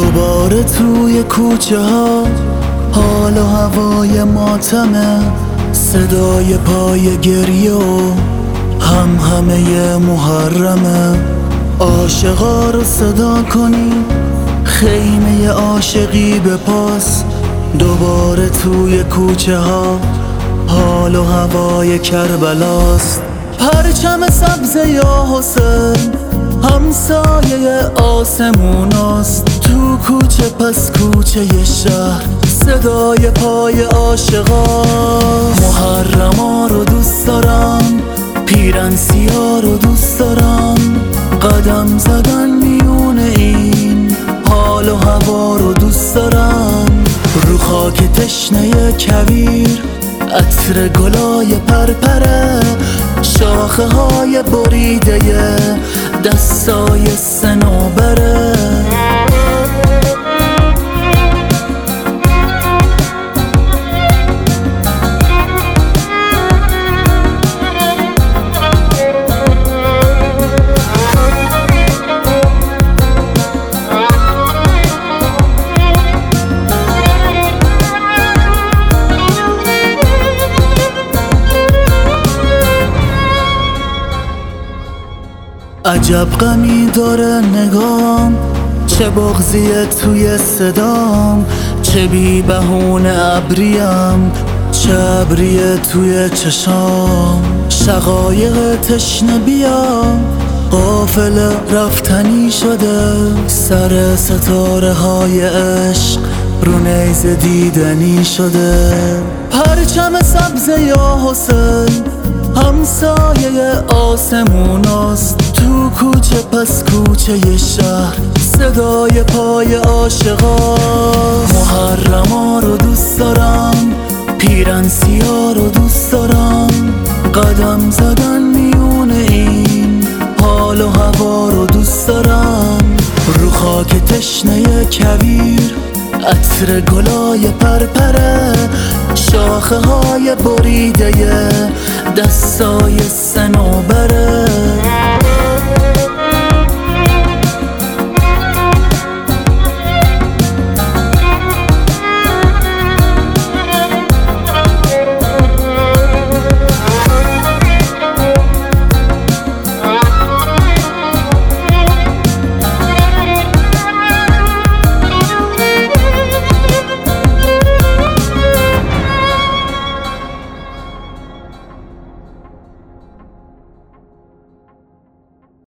دوباره توی کوچه ها حال و هوای ماتمه، صدای پای گریه و همه محرمه. عاشقا رو صدا کنی، خیمه عاشقی به پاس. دوباره توی کوچه ها حال و هوای کربلاست. پرچم سبز یا حسین همسایه آسموناست. تو کوچه پس کوچه شهر صدای پای عاشقا. محرما رو دوست دارم، پیرنسیا رو دوست دارم. قدم زدن میون این حال و هوا رو دوست دارم. رو خاک تشنه کویر عطر گلای پرپره، شاخه های بریده دستای صنوبره. عجب غمی داره نگام، چه بغضیه توی صدام. چه بی بهونه ابریم، چه ابریه توی چشام. شقایق تشنه بیا، قافله رفتنی شده. سر ستاره های عشق رو نیزه دیدنی شده. پرچم سبز یا حسین همسایه آسموناست. تو کوچه پس کوچه شهر صدای پای عاشقا. محرما رو دوست دارم، پیرنسیا رو دوست دارم. قدم زدن میون این حال و هوا رو دوست دارم. رو خاک تشنه کویر عطر گلای پرپره، شاخه های بریده دستای صنوبره.